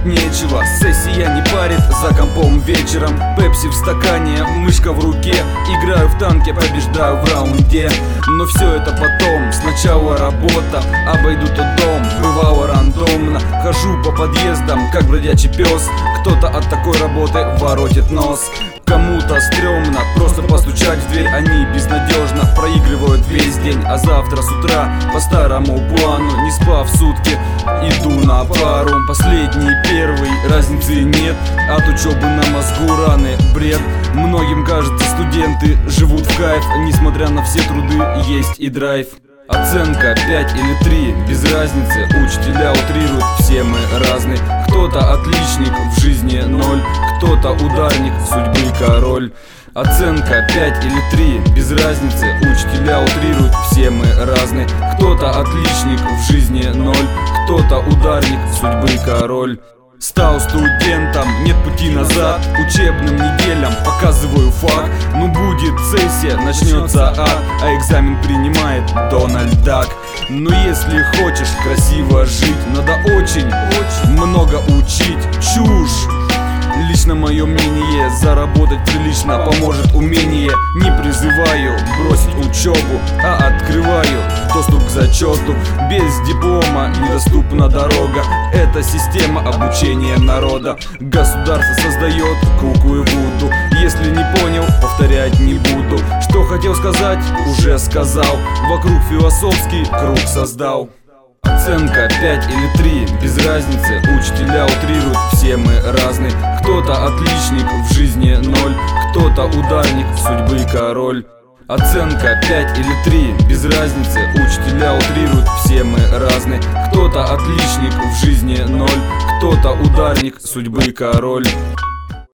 нечего, сессия не парит за компом вечером. Пепси в стакане, мышка в руке. Играю в танке, побеждаю в раунде. Но все это потом, сначала работа. Обойду тот дом, бывало рандомно. Хожу по подъездам, как бродячий пес. Кто-то от такой работы воротит нос. Кому-то стрёмно просто постучать в дверь. Они безнадежно проигрывают весь день. А завтра с утра по старому плану, не спав сутки, иду на пару. Последний, первый, разницы нет. От учебы на мозгу раны, бред. Многим кажется, студенты живут в кайф. Несмотря на все труды, есть и драйв. Оценка 5 или 3, без разницы. Учителя утрируют, все мы разные. Кто-то отличник, в жизни 0. Кто-то ударник, судьбы король. Оценка 5 или 3, без разницы. Учителя утрируют, все мы разные. Кто-то отличник, в жизни 0. Кто-то ударник, судьбы король. Стал студентом, нет пути назад. Учебным неделям показываю факт. Ну будет сессия, начнется ад. А экзамен принимает Дональд Дак. Но если хочешь красиво жить, надо очень много учить. Чушь! Лично мое мнение, заработать прилично поможет умение. Не призываю бросить учебу, а открываю доступ к зачету. Без диплома недоступна дорога. Это система обучения народа. Государство создает куклы Вуду. Если не понял, повторять не буду. Что хотел сказать, уже сказал. Вокруг философский круг создал. Оценка 5 или 3, без разницы. Учителя утрируют, все мы разные. Кто-то отличник, в жизни 0. Кто-то ударник, судьбы король. Оценка 5 или 3, без разницы. Учителя утрируют, все мы разные. Кто-то отличник, в жизни 0. Кто-то ударник, судьбы король.